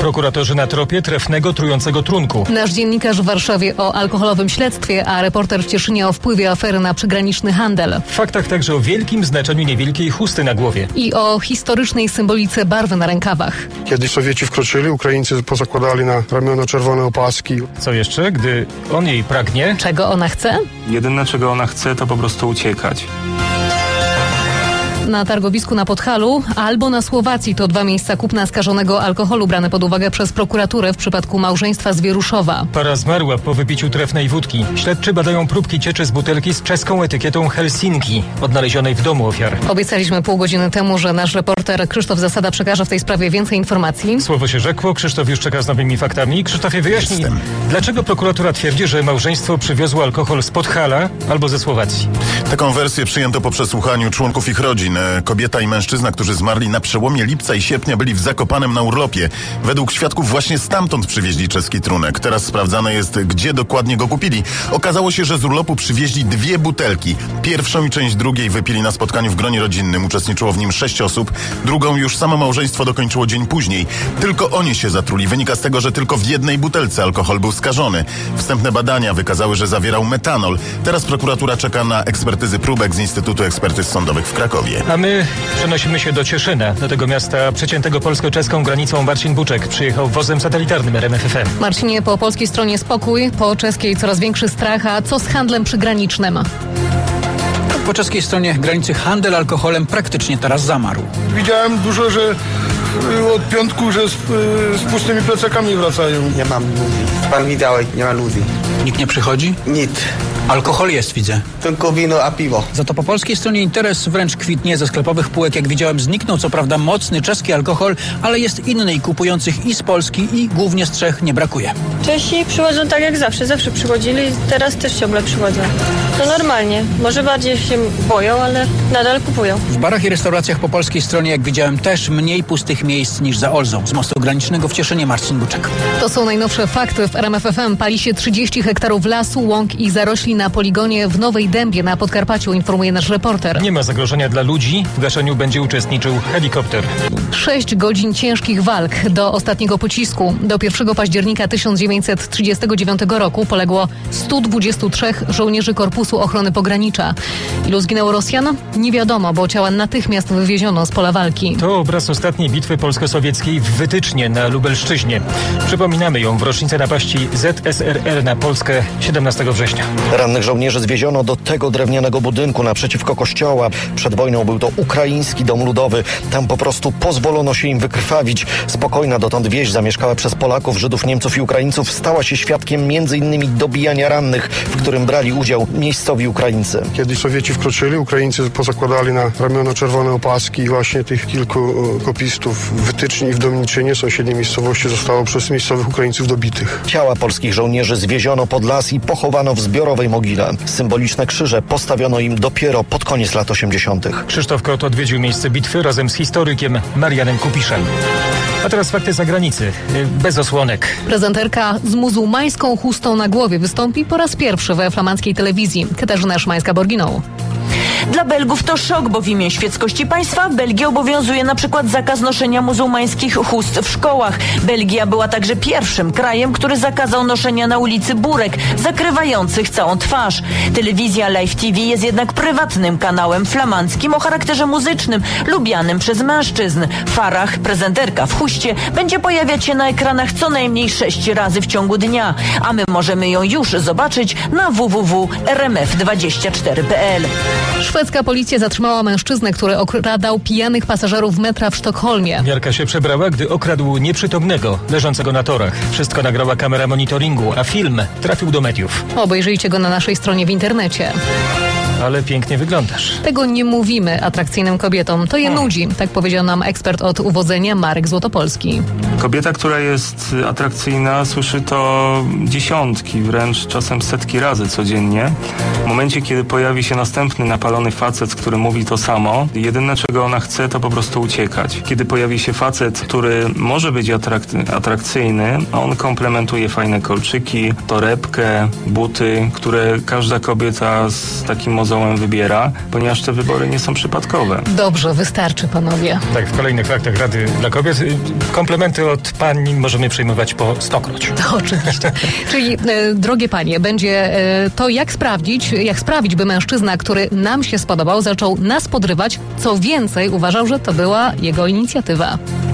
Prokuratorzy na tropie trefnego, trującego trunku. Nasz dziennikarz w Warszawie o alkoholowym śledztwie, a reporter w Cieszynie o wpływie afery na przygraniczny handel. W faktach także o wielkim znaczeniu niewielkiej chusty na głowie. I o historycznej symbolice barwy na rękawach. Kiedy Sowieci wkroczyli, Ukraińcy pozakładali na ramiona czerwone opaski. Co jeszcze, gdy on jej pragnie? Czego ona chce? Jedyne, czego ona chce, to po prostu uciekać. Na targowisku na Podhalu albo na Słowacji to 2 miejsca kupna skażonego alkoholu brane pod uwagę przez prokuraturę w przypadku małżeństwa z Wieruszowa. Para zmarła po wypiciu trefnej wódki. Śledczy badają próbki cieczy z butelki z czeską etykietą Helsinki, odnaleźionej w domu ofiar. Obiecaliśmy pół godziny temu, że nasz reporter Krzysztof Zasada przekaże w tej sprawie więcej informacji. Słowo się rzekło, Krzysztof już czeka z nowymi faktami. Krzysztofie, wyjaśnij, dlaczego prokuratura twierdzi, że małżeństwo przywiozło alkohol z Podhala albo ze Słowacji? Taką wersję przyjęto po przesłuchaniu członków ich rodzin. Kobieta i mężczyzna, którzy zmarli na przełomie lipca i sierpnia, byli w Zakopanem na urlopie. Według świadków właśnie stamtąd przywieźli czeski trunek. Teraz sprawdzane jest, gdzie dokładnie go kupili. Okazało się, że z urlopu przywieźli 2 butelki. Pierwszą i część drugiej wypili na spotkaniu w gronie rodzinnym. Uczestniczyło w nim 6 osób. Drugą już samo małżeństwo dokończyło dzień później. Tylko oni się zatruli. Wynika z tego, że tylko w jednej butelce alkohol był skażony. Wstępne badania wykazały, że zawierał metanol. Teraz prokuratura czeka na ekspertyzy próbek z Instytutu Ekspertyz Sądowych w Krakowie. A my przenosimy się do Cieszyna. Do tego miasta przeciętego polsko-czeską granicą Marcin Buczek przyjechał wozem satelitarnym RMF FM. Marcinie, po polskiej stronie spokój, po czeskiej coraz większy strach, a co z handlem przygranicznym? Po czeskiej stronie granicy handel alkoholem praktycznie teraz zamarł. Widziałem dużo, że od piątku, że z pustymi plecakami wracają. Nie mam ludzi. Pan widział, nie ma ludzi. Nikt nie przychodzi? Nic. Alkohol jest, widzę. Tylko wino a piwo. Za to po polskiej stronie interes wręcz kwitnie. Ze sklepowych półek, jak widziałem, zniknął co prawda mocny czeski alkohol, ale jest inny i kupujących i z Polski, i głównie z Czech nie brakuje. Czesi przychodzą tak jak zawsze przychodzili, teraz też ciągle przychodzą. To normalnie. Może bardziej się boją, ale nadal kupują. W barach i restauracjach po polskiej stronie, jak widziałem, też mniej pustych miejsc niż za Olzą. Z mostu granicznego w Cieszynie Marcin Buczek. To są najnowsze fakty. W RMF FM pali się 30 hektarów lasu, łąk i zarośli na poligonie w Nowej Dębie na Podkarpaciu, informuje nasz reporter. Nie ma zagrożenia dla ludzi. W gaszeniu będzie uczestniczył helikopter. 6 godzin ciężkich walk do ostatniego pocisku. Do 1 października 1939 roku poległo 123 żołnierzy Korpusu Ochrony Pogranicza. Ilu zginęło Rosjan? Nie wiadomo, bo ciała natychmiast wywieziono z pola walki. To obraz ostatniej bitwy polsko-sowieckiej w Wytycznie na Lubelszczyźnie. Przypominamy ją w rocznicę napaści ZSRR na Polskę 17 września. Rannych żołnierzy zwieziono do tego drewnianego budynku naprzeciwko kościoła. Przed wojną był to ukraiński dom ludowy. Tam po prostu pozwolono się im wykrwawić. Spokojna dotąd wieś zamieszkała przez Polaków, Żydów, Niemców i Ukraińców stała się świadkiem m.in. dobijania rannych, w którym brali udział miejscowi Ukraińcy. Kiedy Sowieci wkroczyli, Ukraińcy pozakładali na ramiona czerwone opaski i właśnie tych kilku kopistów w Wytyczni i w Domniczynie, sąsiedniej miejscowości, zostało przez miejscowych Ukraińców dobitych. Ciała polskich żołnierzy zwieziono pod las i pochowano w zbiorowej mogile. Symboliczne krzyże postawiono im dopiero pod koniec lat 80. Krzysztof Kot odwiedził miejsce bitwy razem z historykiem Marianem Kupiszem. A teraz fakty z zagranicy. Bez osłonek. Prezenterka z muzułmańską chustą na głowie wystąpi po raz pierwszy we flamandzkiej telewizji. Katarzyna Szymańska-Borginą. Dla Belgów to szok, bo w imię świeckości państwa w Belgii obowiązuje na przykład zakaz noszenia muzułmańskich chust w szkołach. Belgia była także pierwszym krajem, który zakazał noszenia na ulicy burek zakrywających całą twarz. Telewizja Live TV jest jednak prywatnym kanałem flamandzkim o charakterze muzycznym, lubianym przez mężczyzn. Farah, prezenterka w chuście, będzie pojawiać się na ekranach co najmniej 6 razy w ciągu dnia, a my możemy ją już zobaczyć na www.rmf24.pl. Szwedzka policja zatrzymała mężczyznę, który okradał pijanych pasażerów metra w Sztokholmie. Miarka się przebrała, gdy okradł nieprzytomnego, leżącego na torach. Wszystko nagrała kamera monitoringu, a film trafił do mediów. Obejrzyjcie go na naszej stronie w internecie. Ale pięknie wyglądasz. Tego nie mówimy atrakcyjnym kobietom. To je nudzi, tak powiedział nam ekspert od uwodzenia Marek Złotopolski. Kobieta, która jest atrakcyjna, słyszy to dziesiątki, wręcz czasem setki razy codziennie. W momencie, kiedy pojawi się następny napalony facet, który mówi to samo, jedyne czego ona chce, to po prostu uciekać. Kiedy pojawi się facet, który może być atrakcyjny, a on komplementuje fajne kolczyki, torebkę, buty, które każda kobieta z takim mozolem mozołem wybiera, ponieważ te wybory nie są przypadkowe. Dobrze, wystarczy, panowie. Tak, w kolejnych faktach Rady dla Kobiet komplementy od pań możemy przyjmować po stokroć. To oczywiście. Czyli, drogie panie, będzie to jak sprawić, by mężczyzna, który nam się spodobał, zaczął nas podrywać. Co więcej, uważał, że to była jego inicjatywa.